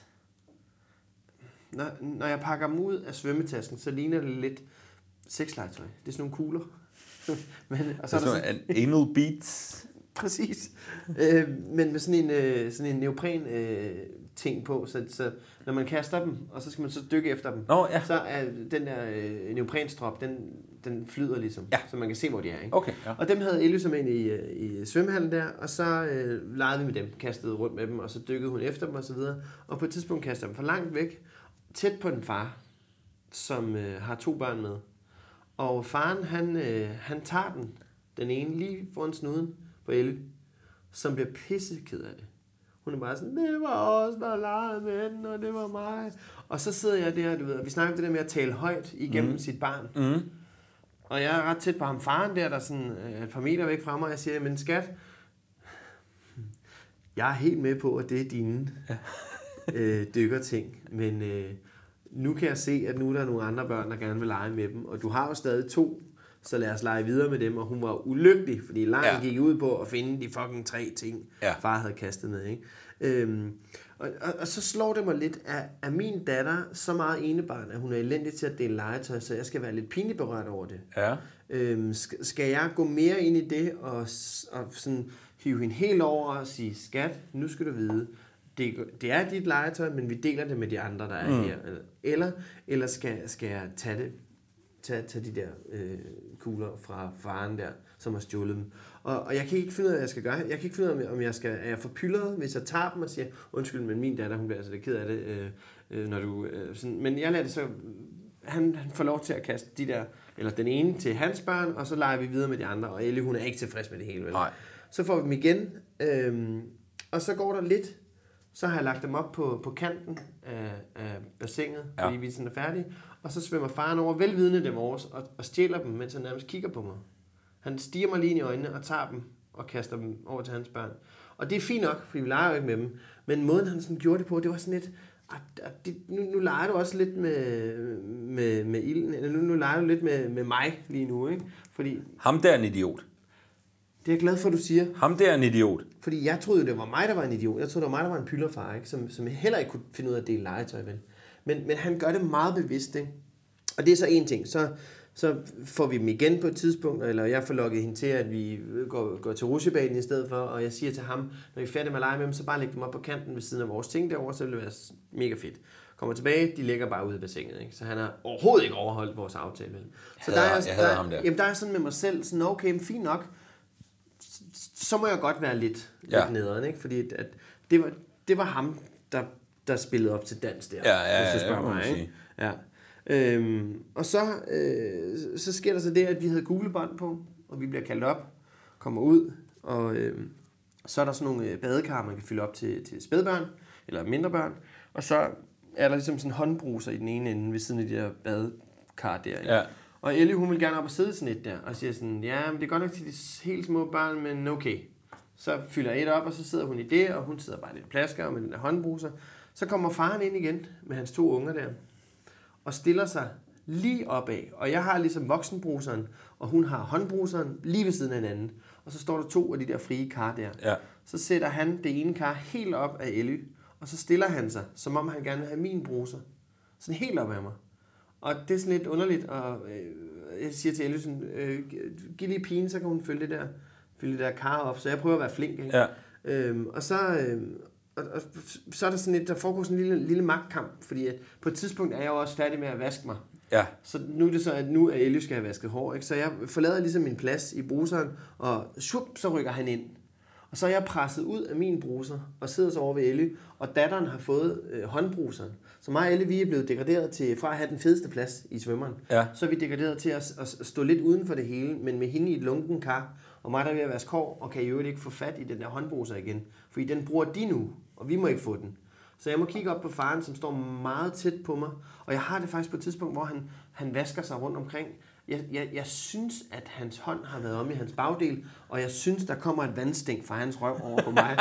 Når, når jeg pakker dem ud af svømmetasken, så ligner det lidt sexlegetøj. Det er sådan nogle kugler. men, og så det er, er sådan en anal beads. Præcis. øh, men med sådan en, øh, sådan en neopren øh, ting på, så, så når man kaster dem, og så skal man så dykke efter dem, Nå, ja. så er den der øh, neoprenstrop, den, den flyder ligesom, ja. så man kan se, hvor de er. Ikke? Okay, ja. Og dem havde Elly som ind i, i svømmehallen der, og så øh, legede vi med dem, kastede rundt med dem, og så dykkede hun efter dem og så videre. Og på et tidspunkt kaster dem for langt væk, tæt på den far, som øh, har to børn med. Og faren, han, øh, han tager den, den ene lige foran snuden på Elly, som bliver pisseked af det. Hun er bare sådan, det var os, der legede med den, og det var mig. Og så sidder jeg der, du ved, og vi snakker om det der med at tale højt igennem mm. sit barn. Mm. Og jeg er ret tæt på ham. Faren der, der er sådan et par meter væk fra mig, og jeg siger, men skat, jeg er helt med på, at det er dine øh, dykkerting, men øh, nu kan jeg se, at nu er der nogle andre børn, der gerne vil lege med dem, og du har jo stadig to, så lad os lege videre med dem, og hun var ulykkelig, fordi lejen ja. gik ud på at finde de fucking tre ting, ja. far havde kastet med, ikke? Øhm, og, og, og så slår det mig lidt, at, at min datter så meget enebarn, at hun er elendig til at dele legetøj, så jeg skal være lidt pinligt berørt over det. Ja. Øhm, skal, skal jeg gå mere ind i det, og, og sådan hive hende helt over og sige, skat, nu skal du vide, det, det er dit legetøj, men vi deler det med de andre, der er mm. her. Eller, eller skal, skal jeg tage det, tage, tage de der øh, kugler fra faren der, som har stjålet dem. Og, og jeg kan ikke finde ud af, hvad jeg skal gøre. Jeg kan ikke finde ud af, om jeg skal, er jeg for pyldret, hvis jeg tager dem og siger, undskyld, men min datter, hun bliver altså lidt ked af det, øh, øh, når du... Øh, sådan. Men jeg lader det så... Han, han får lov til at kaste de der, eller den ene til hans børn, og så leger vi videre med de andre, og Elly, hun er ikke tilfreds med det hele, vel? Nej. Så får vi dem igen, øh, og så går der lidt, så har jeg lagt dem op på, på kanten af, af bassinet, ja. fordi vi sådan er færdige, og så svømmer faren over, velvidende dem over, og, og stjæler dem, mens han nærmest kigger på mig. Han stiger mig lige ind i øjnene og tager dem og kaster dem over til hans børn. Og det er fint nok, fordi vi leger jo ikke med dem, men måden han sådan gjorde det på, det var sådan lidt, at, at det, nu, nu leger du også lidt med, med, med ilden, eller nu, nu leger du lidt med, med mig lige nu, ikke? Fordi... Ham der er en idiot. Det er jeg glad for, at du siger. Ham der er en idiot. Fordi jeg troede, det var mig, der var en idiot. Jeg troede, det var mig, der var en pylderfar, ikke? Som, som heller ikke kunne finde ud af at dele legetøj, vel? Men, men han gør det meget bevidst, ikke? Og det er så en ting. Så, så får vi dem igen på et tidspunkt, eller jeg får lukket hende til, at vi går, går til rutsjebanen i stedet for, og jeg siger til ham, når vi er færdige med at lege med dem, så bare læg dem op på kanten ved siden af vores ting derovre, så vil det være mega fedt. Kommer tilbage, de ligger bare ude i bassinet, ikke? Så han har overhovedet ikke overholdt vores aftale. Vel? Så jeg der, er, jeg der, ham der. Jamen, der er sådan med mig selv, sådan okay, men fint nok, så må jeg godt være lidt, ja. lidt nederen, ikke? Fordi at det, var, det var ham, der, der spillede op til dans der. Ja, ja, ja, hvis du spørger ja, mig, ikke? Ja. Øhm, og så, øh, så sker der så det, at vi havde gule bånd på, og vi bliver kaldt op, kommer ud, og øh, så er der sådan nogle badekar, man kan fylde op til, til spædbørn, eller mindre børn, og så er der ligesom sådan håndbruser i den ene ende, ved siden af de der badekar der, ikke? Ja. Og Elly, hun vil gerne op og sidde sådan et der, og siger sådan, ja, men det er godt nok til de helt små børn, men okay. Så fylder et op, og så sidder hun i det, og hun sidder bare lidt plasker med den der håndbruser. Så kommer faren ind igen med hans to unger der, og stiller sig lige opad. Og jeg har ligesom voksenbruseren, og hun har håndbruseren lige ved siden af hinanden. Og så står der to af de der frie kar der. Ja. Så sætter han det ene kar helt op af Elly, og så stiller han sig, som om han gerne vil have min bruser. Sådan helt op af mig. Og det er sådan lidt underligt, og øh, jeg siger til Elly sådan, øh, giv lige pigen, så kan hun følge det der, følge det der kar op. Så jeg prøver at være flink, ikke? Ja. Øhm, og så... Øh, Og, og så er der sådan et, der foregår sådan en lille, lille magtkamp, fordi at på et tidspunkt er jeg jo også færdig med at vaske mig. Ja. Så nu er det så, at nu er Elly skal have vasket hår, ikke? Så jeg forlader ligesom min plads i bruseren, og shup, så rykker han ind. Og så er jeg presset ud af min bruser, og sidder så over ved Elly, og datteren har fået øh, håndbruseren. Så mig og Elly, vi er blevet degraderet til, fra at have den fedeste plads i svømmeren, ja. så er vi degraderet til at, at stå lidt uden for det hele, men med hende i et lunken kar, og mig der er ved at vaske hår, og kan i øvrigt ikke få fat i den der håndbruser igen, fordi den bruger de nu, og vi må ikke få den. Så jeg må kigge op på faren, som står meget tæt på mig, og jeg har det faktisk på et tidspunkt, hvor han, han vasker sig rundt omkring. Jeg, jeg, jeg synes, at hans hånd har været om i hans bagdel, og jeg synes, der kommer et vandstænk fra hans røv over på mig.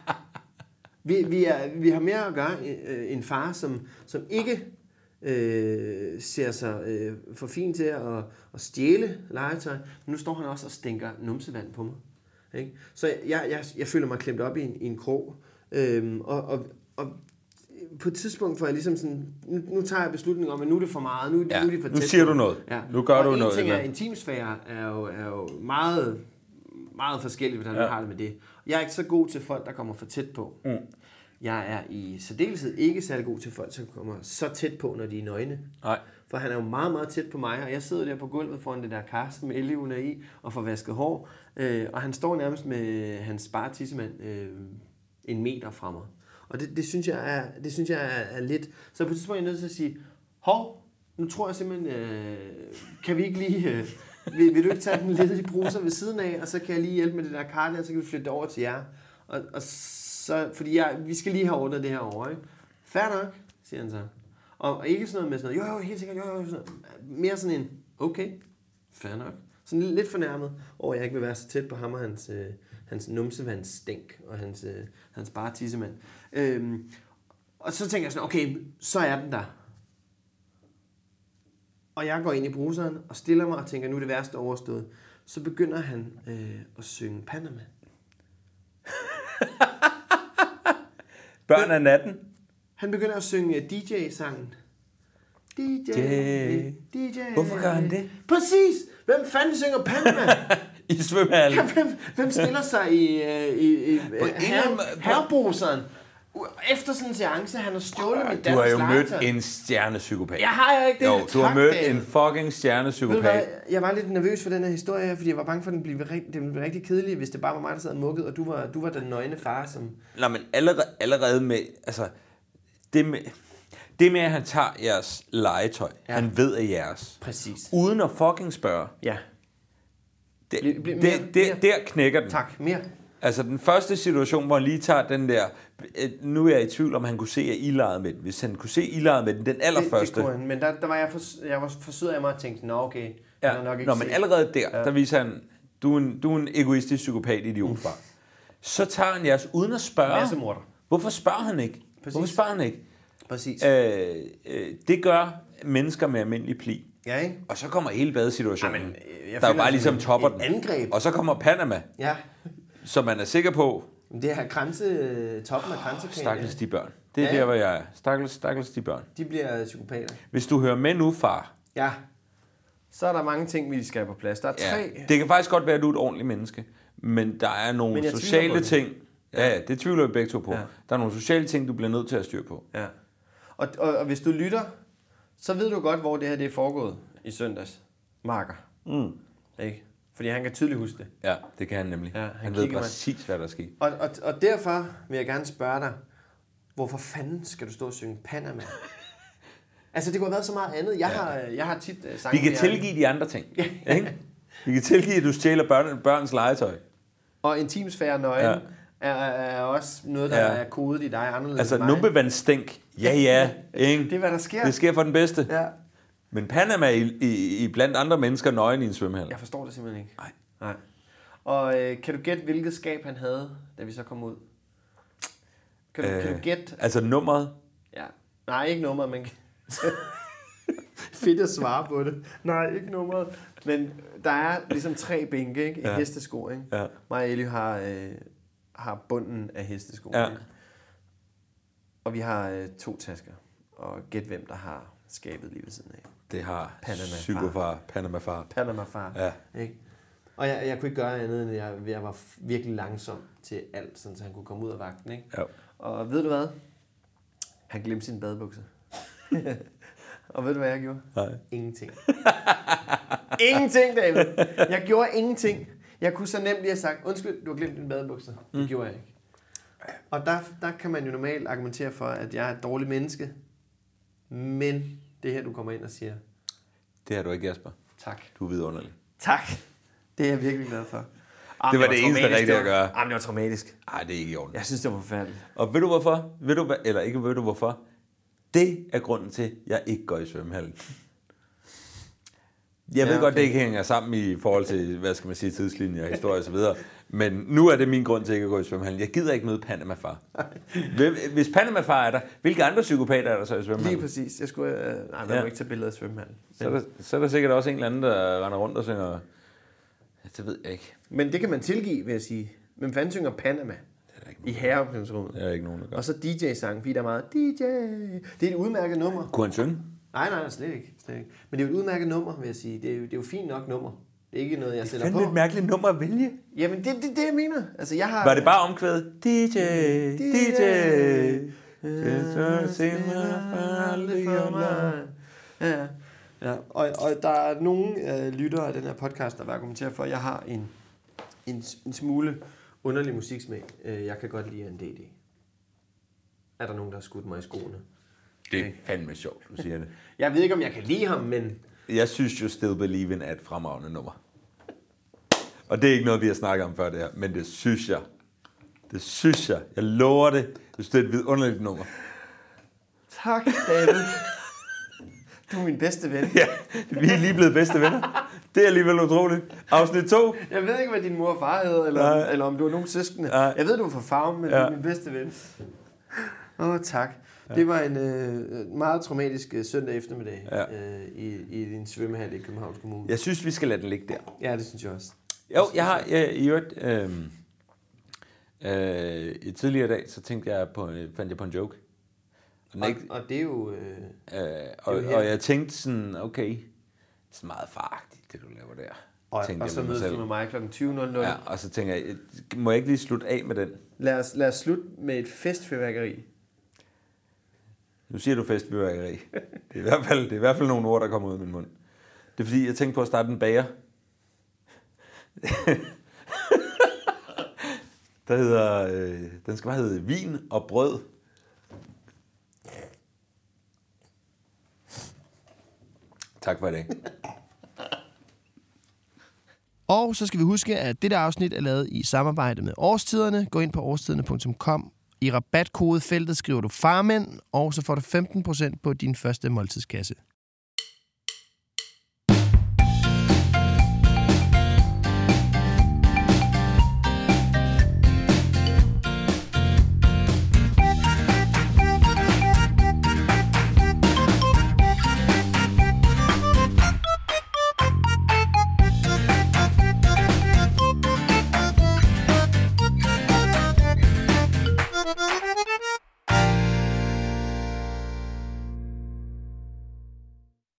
vi, vi, er, vi har mere at gøre øh, en far, som, som ikke øh, ser sig øh, for fin til at, at stjæle legetøj, men nu står han også og stænker numsevand på mig. Ikke? Så jeg, jeg, jeg føler mig klemt op i en, i en krog, øhm, og, og, og på et tidspunkt får jeg ligesom sådan, nu, nu tager jeg beslutningen om, at nu er det for meget, nu, ja, nu er det for tæt. Nu siger du noget. Ja. Nu gør og du en noget. Og en ting er, eller? intimsfære er jo, er jo meget, meget forskelligt, hvordan ja. man har det med det. Jeg er ikke så god til folk, der kommer for tæt på. Mm. Jeg er i særdeleshed ikke særlig god til folk, som kommer så tæt på, når de er nøgne. Nej. For han er jo meget, meget tæt på mig, og jeg sidder der på gulvet foran det der kar, som Elleven er i, og får vasket hår. Øh, og han står nærmest med hans bare tissemand øh, en meter fra mig. Og det, det, synes jeg er, det synes jeg er, er lidt... Så på et tidspunkt er jeg nødt til at sige, hov, nu tror jeg simpelthen, øh, kan vi ikke lige... Øh, vil, vil du ikke tage den lidt i bruser ved siden af, og så kan jeg lige hjælpe med det der kar der, så kan vi flytte det over til jer. Og, og så, fordi jeg, vi skal lige have ordnet det her over, ikke? Fair nok, siger han så. Og, og ikke sådan noget med sådan noget, jo, jo, helt sikkert, jo, jo, sådan noget. Mere sådan en, okay, fair nok. Sådan lidt fornærmet over, at jeg ikke vil være så tæt på ham og hans, øh, hans numsevandsstænk og hans, øh, hans bare tissemand. Øhm, og så tænker jeg sådan, okay, så er den der. Og jeg går ind i bruseren og stiller mig og tænker, nu er det værste overstået. Så begynder han øh, at synge Panama. Børn af natten. Han begynder at synge D J-sangen. D J, D J. Hvorfor gør han det? Præcis! Hvem fanden synger Panama? I svømmehallen. Ja, hvem, hvem stiller sig i, i, i herrebruseren? Efter sådan en seance, han har stjålet mit Du har jo legetøj. mødt en stjernepsykopat. Jeg har jo ikke det. Jo, Tak, du har mødt David. en fucking stjernepsykopat. Jeg var lidt nervøs for den her historie, fordi jeg var bange for, at den blev rigtig, den blev rigtig kedelig, hvis det bare var mig, der sad og mukkede, og du var, du var den nøgne far, som... Nå, men allerede, allerede med... Altså, det med... Det med, at han tager jeres legetøj, ja. Han ved af jeres. Præcis. Uden at fucking spørge. Ja. Det, Bli, bli, det, mere, det, mere. der knækker den. Tak, mere. Altså den første situation, hvor han lige tager den der... Nu er jeg i tvivl, om han kunne se, at I legede med den. Hvis han kunne se, at I legede med den, den allerførste... Det, det kunne han, men der, der var jeg, for, jeg var forsøget af mig at tænke, nå okay, ja. han har nok ikke Nå, men allerede der, ja. der viser han, du er en, du er en egoistisk psykopat idiotfar. Så tager han jeres uden at spørge. Massemorder. Hvorfor spørger han ikke? Præcis. Hvorfor spørger han ikke? Præcis. Øh, øh, det gør mennesker med almindelig pli. Ja, ikke? Og så kommer hele badesituationen, Jamen, jeg der er jo føler bare ligesom en- topper et den. angreb. Og så kommer Panama, Ja. så man er sikker på, Det her kranse, toppen af kransekagen, stakkels de børn. Det er Ja, ja. der, hvor jeg er. Stakkels, stakkels de børn. de bliver psykopater. Hvis du hører med nu, far, Ja. Så er der mange ting, vi skal have på plads. Der er tre... ja, det kan faktisk godt være, at du er et ordentligt menneske, men der er nogle Men jeg tvivler på sociale det. ting. Ja, ja, det tvivler vi begge to på. Ja. Der er nogle sociale ting, du bliver nødt til at styre på. Ja. Og, og, og hvis du lytter, så ved du godt, hvor det her det er foregået i søndags. Marker. Mm. Ikke? Fordi han kan tydeligt huske det. Ja, det kan han nemlig. Ja, han han han ved kigger mig. præcis, hvad der sker. Og, og, og derfor vil jeg gerne spørge dig, hvorfor fanden skal du stå og synge Panama? Altså, det kunne have været så meget andet. Jeg, ja. har, jeg har tit uh, sange... Vi kan med- tilgive de andre ting. Ikke? Vi kan tilgive, at du stjæler børn, børns legetøj. Og intimsfære nøgen Ja. ja. er, er også noget, der Ja. ja. er kodet i dig anderledes Altså, end mig. numbevandsstænk. Ja, ja. Ikke? Det er, hvad der sker. Det sker for den bedste. Ja. Men Panama i, i, i blandt andre mennesker nøgen i en svømmehal. Jeg forstår det simpelthen ikke. Nej. Nej. Og øh, kan du gætte, hvilket skab han havde, da vi så kom ud? Kan du, øh, kan du gætte? Altså nummeret. Ja. Nej, ikke nummeret, men... Fedt at svare på det. Nej, ikke nummeret. Men der er ligesom tre bænke, ikke? I Ja. hestesko, ikke? Ja. Mig og Ellie har, øh, har bunden af hestesko. Ja. Ikke? Og vi har øh, to tasker. Og gæt hvem, der har skabet lige ved siden af. Det har Panama-far. psykofar, Panama-far. Panama-far. Ja. Ikke? Og jeg, jeg kunne ikke gøre andet, end jeg, jeg var virkelig langsom til alt, sådan, så han kunne komme ud af vagten. Ikke? Ja. Og ved du hvad? Han glemte sin badebukser. Og ved du, hvad jeg gjorde? Nej. Ingenting. Ingenting, David. Jeg gjorde ingenting. Jeg kunne så nemt lige have sagt, undskyld, du har glemt dine badebukser. Det Mm. gjorde jeg ikke. Og der, der kan man jo normalt argumentere for, at jeg er et dårligt menneske. Men det her, du kommer ind og siger, Det har du ikke, Jasper. tak. Du er vidunderlig. Tak. Det er jeg virkelig glad for. Arh, Det var det eneste traumatisk. rigtige at Det var- gøre. Arh, det var traumatisk. Nej, det er ikke i orden. Jeg synes, det var forfærdeligt. Og ved du hvorfor? Ved du hvad? Eller ikke ved du hvorfor? Det er grunden til, at jeg ikke går i svømmehallen. Jeg ved Ja, godt, okay. det ikke hænger sammen i forhold til, hvad skal man sige, tidslinjer, historie og så videre. Men nu er det min grund til ikke at gå i svømmehallen. Jeg gider ikke møde Panama-far. Hvem- Hvis Panama-far er der, hvilke andre psykopater er der så i Lige svømmehallen? præcis. Jeg skulle, øh, nej, man Ja. må ikke tage billeder af svømmehallen. Så er, der, så er der sikkert også en eller anden, der render rundt og synger... Ja, det ved jeg ikke. Men det kan man tilgive, vil jeg sige. Hvem fanden synger Panama? Det er der ikke I nogen, herreopstillingsrummet. det er der ikke nogen, der gør. Og så D J-sang, fordi der er meget D J. Det er et udmærket nummer. Kunne han synge? Nej, nej, nej, slet ikke. Slet ikke. Men det er jo et udmærket nummer, vil jeg sige. Det er jo, det er jo fint nok nummer. Det er ikke noget, jeg sætter Det på. er et mærkeligt nummer at vælge. Jamen, det er det, det, jeg mener. Altså, jeg har... Var det bare omkvædet? D J, D J, Ja, ja. Og, og der er nogle øh, lyttere af den her podcast, der vil argumentere for, at jeg har en, en, en smule underlig musiksmag. Øh, jeg kan godt lide en D D. Er der nogen, der har skudt mig i skoene? Det er fandme sjovt, du siger det. Jeg ved ikke, om jeg kan lide ham, men... Jeg synes jo Still Believin' er et fremragende nummer. Og det er ikke noget, vi har snakket om før det her, men det synes jeg. Det synes jeg. Jeg lover det. Jeg synes, det er et vidunderligt nummer. Tak, David. Du er min bedste ven. Ja, vi er lige blevet bedste venner. Det er alligevel utroligt. Afsnit to. Jeg ved ikke, hvad din mor og far hedder, eller, om, eller om du har nogen søskende. Nej. Jeg ved, du er fra Farm, men ja. Du er min bedste ven. Åh, oh, tak. Ja. Det var en øh, meget traumatisk øh, søndag eftermiddag ja. øh, i, i din svømmehal i Københavns Kommune. Jeg synes, vi skal lade den ligge der. Ja, det synes jeg også. Jo, jeg har øh, i øvrigt... Øh, øh, i tidligere dag, så tænkte jeg på, fandt jeg på en joke. Og, og, ikke, og det er jo... Øh, øh, og, det er jo og jeg tænkte sådan, okay, det er så meget faragtigt, det du laver der. Og, og så mødes du med mig klokken tyve nul nul. Ja, og så tænker jeg, må jeg ikke lige slutte af med den? Lad os, lad os slutte med et festfyrværkeri. Nu siger du festfyrværkeri. Det er, i hvert fald, det er i hvert fald nogle ord, der kommer ud af min mund. Det er fordi, jeg tænkte på at starte en bager. Der hedder, øh, den skal bare hedde vin og brød. Tak for i dag. Og så skal vi huske, at dette afsnit er lavet i samarbejde med Årstiderne. Gå ind på årstiderne punktum com. I rabatkodefeltet skriver du farmænd, og så får du femten procent på din første måltidskasse.